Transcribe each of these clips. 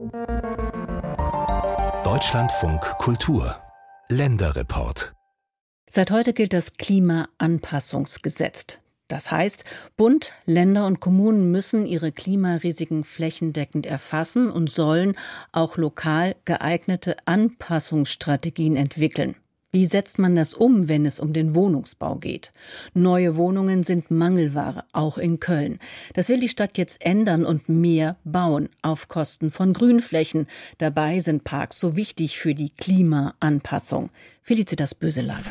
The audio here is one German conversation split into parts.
Deutschlandfunk Kultur Länderreport. Seit heute gilt das Klimaanpassungsgesetz. Das heißt, Bund, Länder und Kommunen müssen ihre Klimarisiken flächendeckend erfassen und sollen auch lokal geeignete Anpassungsstrategien entwickeln. Wie setzt man das um, wenn es um den Wohnungsbau geht? Neue Wohnungen sind Mangelware, auch in Köln. Das will die Stadt jetzt ändern und mehr bauen, auf Kosten von Grünflächen. Dabei sind Parks so wichtig für die Klimaanpassung. Felicitas Böselager.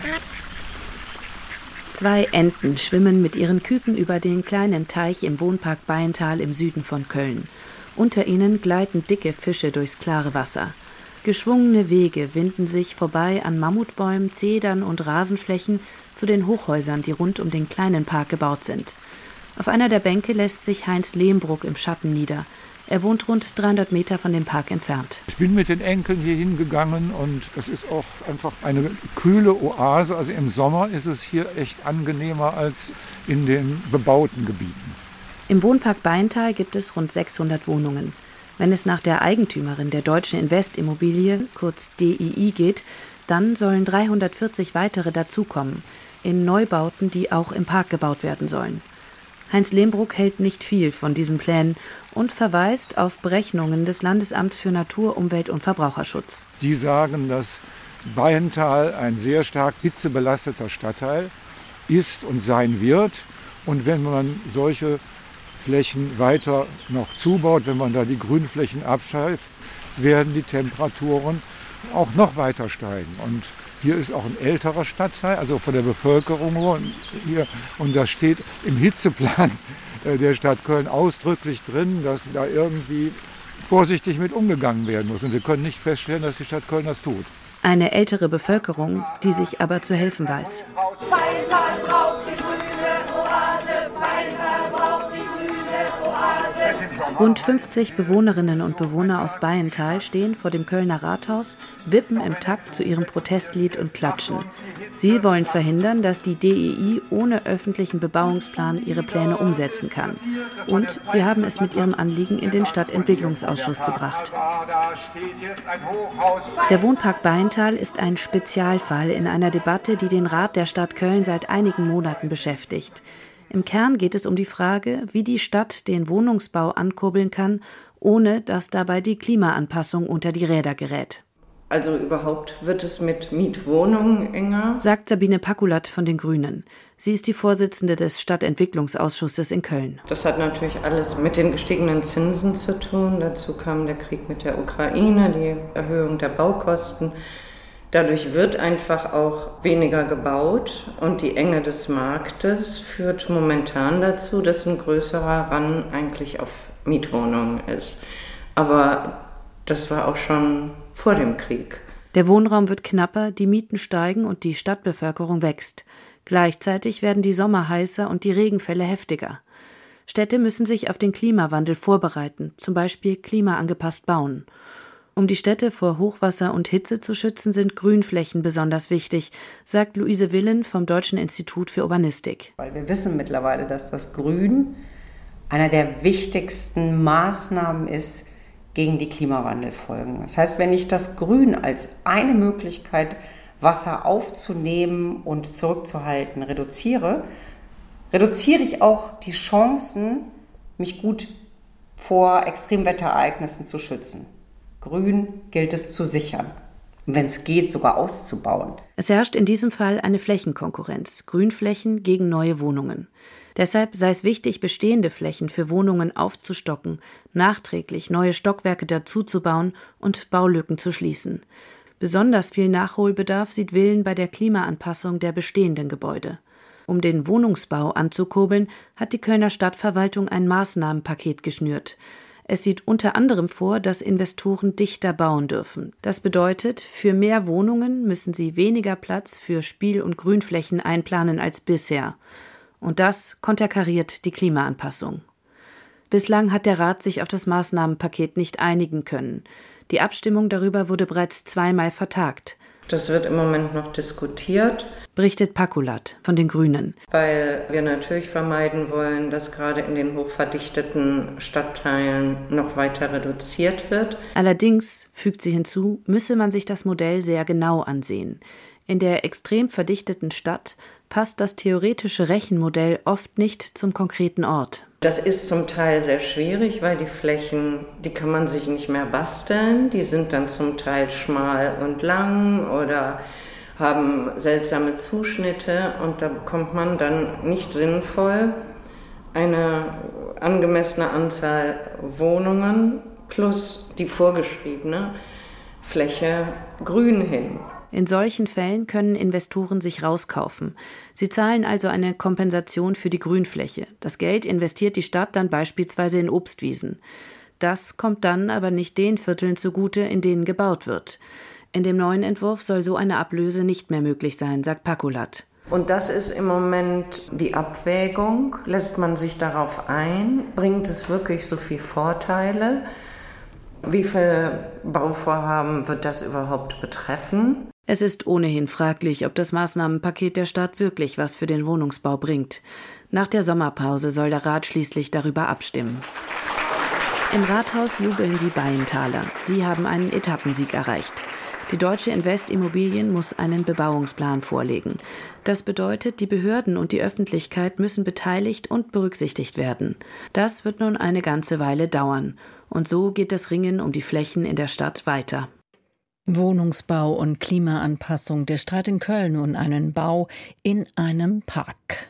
2 Enten schwimmen mit ihren Küken über den kleinen Teich im Wohnpark Bayental im Süden von Köln. Unter ihnen gleiten dicke Fische durchs klare Wasser. Geschwungene Wege winden sich vorbei an Mammutbäumen, Zedern und Rasenflächen zu den Hochhäusern, die rund um den kleinen Park gebaut sind. Auf einer der Bänke lässt sich Heinz Lehmbruck im Schatten nieder. Er wohnt rund 300 Meter von dem Park entfernt. Ich bin mit den Enkeln hier hingegangen und es ist auch einfach eine kühle Oase. Also im Sommer ist es hier echt angenehmer als in den bebauten Gebieten. Im Wohnpark Bayental gibt es rund 600 Wohnungen. Wenn es nach der Eigentümerin der Deutschen Invest-Immobilie, kurz DII, geht, dann sollen 340 weitere dazukommen, in Neubauten, die auch im Park gebaut werden sollen. Heinz Lehmbruck hält nicht viel von diesen Plänen und verweist auf Berechnungen des Landesamts für Natur, Umwelt und Verbraucherschutz. Die sagen, dass Bayental ein sehr stark hitzebelasteter Stadtteil ist und sein wird. Und wenn man solche Flächen weiter noch zubaut, wenn man da die Grünflächen abschafft, werden die Temperaturen auch noch weiter steigen. Und hier ist auch ein älterer Stadtteil, also von der Bevölkerung hier. Und da steht im Hitzeplan der Stadt Köln ausdrücklich drin, dass da irgendwie vorsichtig mit umgegangen werden muss. Und wir können nicht feststellen, dass die Stadt Köln das tut. Eine ältere Bevölkerung, die sich aber zu helfen weiß. Bayental braucht die grüne Oase, Bayental braucht die grüne Oase. Rund 50 Bewohnerinnen und Bewohner aus Bayental stehen vor dem Kölner Rathaus, wippen im Takt zu ihrem Protestlied und klatschen. Sie wollen verhindern, dass die DII ohne öffentlichen Bebauungsplan ihre Pläne umsetzen kann. Und sie haben es mit ihrem Anliegen in den Stadtentwicklungsausschuss gebracht. Der Wohnpark Bayental ist ein Spezialfall in einer Debatte, die den Rat der Stadt Köln seit einigen Monaten beschäftigt. Im Kern geht es um die Frage, wie die Stadt den Wohnungsbau ankurbeln kann, ohne dass dabei die Klimaanpassung unter die Räder gerät. Also überhaupt wird es mit Mietwohnungen enger, sagt Sabine Pakulat von den Grünen. Sie ist die Vorsitzende des Stadtentwicklungsausschusses in Köln. Das hat natürlich alles mit den gestiegenen Zinsen zu tun. Dazu kam der Krieg mit der Ukraine, die Erhöhung der Baukosten. Dadurch wird einfach auch weniger gebaut und die Enge des Marktes führt momentan dazu, dass ein größerer Run eigentlich auf Mietwohnungen ist. Aber das war auch schon vor dem Krieg. Der Wohnraum wird knapper, die Mieten steigen und die Stadtbevölkerung wächst. Gleichzeitig werden die Sommer heißer und die Regenfälle heftiger. Städte müssen sich auf den Klimawandel vorbereiten, zum Beispiel klimaangepasst bauen. Um die Städte vor Hochwasser und Hitze zu schützen, sind Grünflächen besonders wichtig, sagt Luise Willen vom Deutschen Institut für Urbanistik. Weil wir wissen mittlerweile, dass das Grün einer der wichtigsten Maßnahmen ist gegen die Klimawandelfolgen. Das heißt, wenn ich das Grün als eine Möglichkeit, Wasser aufzunehmen und zurückzuhalten, reduziere ich auch die Chancen, mich gut vor Extremwetterereignissen zu schützen. Grün gilt es zu sichern und wenn es geht, sogar auszubauen. Es herrscht in diesem Fall eine Flächenkonkurrenz, Grünflächen gegen neue Wohnungen. Deshalb sei es wichtig, bestehende Flächen für Wohnungen aufzustocken, nachträglich neue Stockwerke dazuzubauen und Baulücken zu schließen. Besonders viel Nachholbedarf sieht Willen bei der Klimaanpassung der bestehenden Gebäude. Um den Wohnungsbau anzukurbeln, hat die Kölner Stadtverwaltung ein Maßnahmenpaket geschnürt. Es sieht unter anderem vor, dass Investoren dichter bauen dürfen. Das bedeutet, für mehr Wohnungen müssen sie weniger Platz für Spiel- und Grünflächen einplanen als bisher. Und das konterkariert die Klimaanpassung. Bislang hat der Rat sich auf das Maßnahmenpaket nicht einigen können. Die Abstimmung darüber wurde bereits 2-mal vertagt. Das wird im Moment noch diskutiert, berichtet Pakulat von den Grünen. Weil wir natürlich vermeiden wollen, dass gerade in den hochverdichteten Stadtteilen noch weiter reduziert wird. Allerdings, fügt sie hinzu, müsse man sich das Modell sehr genau ansehen. In der extrem verdichteten Stadt passt das theoretische Rechenmodell oft nicht zum konkreten Ort. Das ist zum Teil sehr schwierig, weil die Flächen, die kann man sich nicht mehr basteln. Die sind dann zum Teil schmal und lang oder haben seltsame Zuschnitte und da bekommt man dann nicht sinnvoll eine angemessene Anzahl Wohnungen plus die vorgeschriebene Fläche grün hin. In solchen Fällen können Investoren sich rauskaufen. Sie zahlen also eine Kompensation für die Grünfläche. Das Geld investiert die Stadt dann beispielsweise in Obstwiesen. Das kommt dann aber nicht den Vierteln zugute, in denen gebaut wird. In dem neuen Entwurf soll so eine Ablöse nicht mehr möglich sein, sagt Pakulat. Und das ist im Moment die Abwägung. Lässt man sich darauf ein? Bringt es wirklich so viele Vorteile? Wie viele Bauvorhaben wird das überhaupt betreffen? Es ist ohnehin fraglich, ob das Maßnahmenpaket der Stadt wirklich was für den Wohnungsbau bringt. Nach der Sommerpause soll der Rat schließlich darüber abstimmen. Im Rathaus jubeln die Bayenthaler. Sie haben einen Etappensieg erreicht. Die Deutsche Invest Immobilien muss einen Bebauungsplan vorlegen. Das bedeutet, die Behörden und die Öffentlichkeit müssen beteiligt und berücksichtigt werden. Das wird nun eine ganze Weile dauern. Und so geht das Ringen um die Flächen in der Stadt weiter. Wohnungsbau und Klimaanpassung. Der Streit in Köln um einen Bau in einem Park.